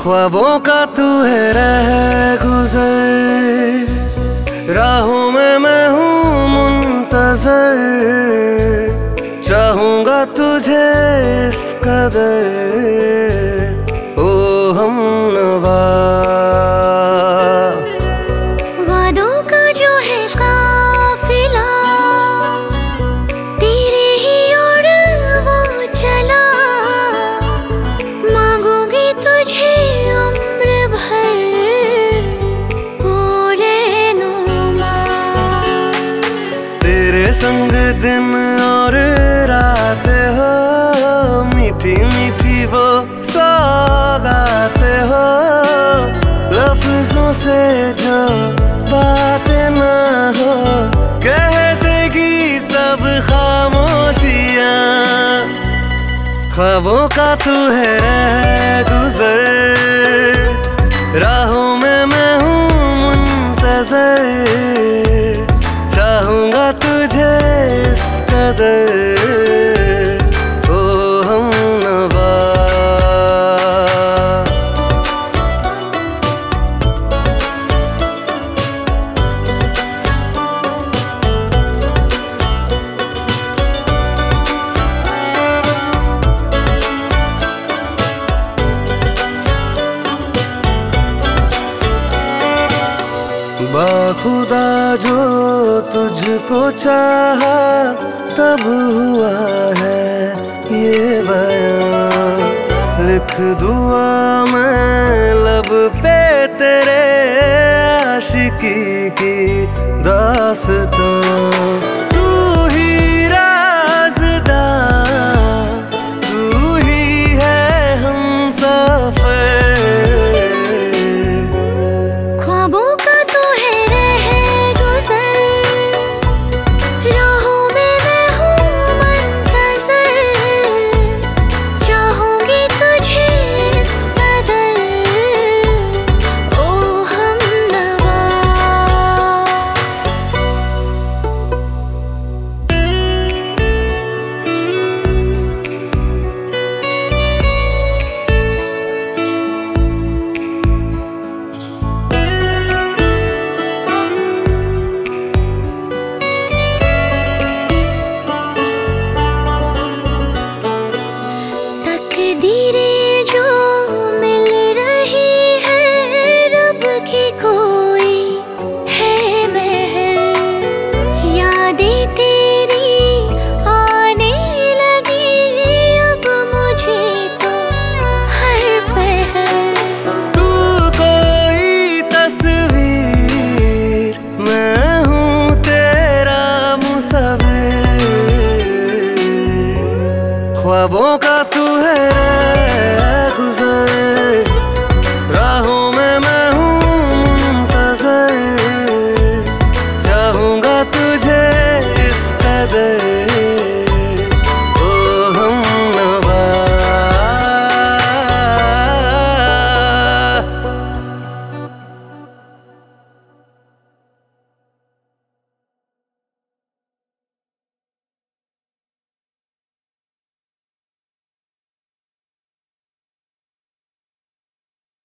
ख्वाबों का तू है रह गुजर, राहों में मैं हूँ मुंतजर, चाहूंगा तुझे इस कदर ओ हमनवा। वादों का जो है काफिला तेरे ही ओर वो चला, मांगूंगी तुझे उम्र भर ओ रहनुमा। तेरे संग दिन और रात हो, मीठी मीठी वो सौगात हो, लफ्जों से जो बातें ना हो कह देगी सब खामोशियां। ख्वाबों का तू है रह गुजर, राहों में मैं हूँ मुंतजर, चाहूंगा तुझे इस कदर ओ हमनवा। बाखुदा जो तुझको चाहा तब हुआ है ये बयां, लिख दुआ मैं लब पे तेरे आशिकी की दास्तां। तू ही राज़दां, तू ही है हमसफ़र। ख्वाबों का तू है रह गुजर, राहों में मैं हूँ मुंतज़र, चाहूंगी तुझे इस कदर ओ हमनवा। तकदीरें जो मिल रही है, रब की कोई है महर, यादें तेरी आने लगी अब मुझे तो हर पहर। तू कोई तस्वीर, मैं हूँ तेरा मुसव्विर, ख्वाबों का तू है गुजर।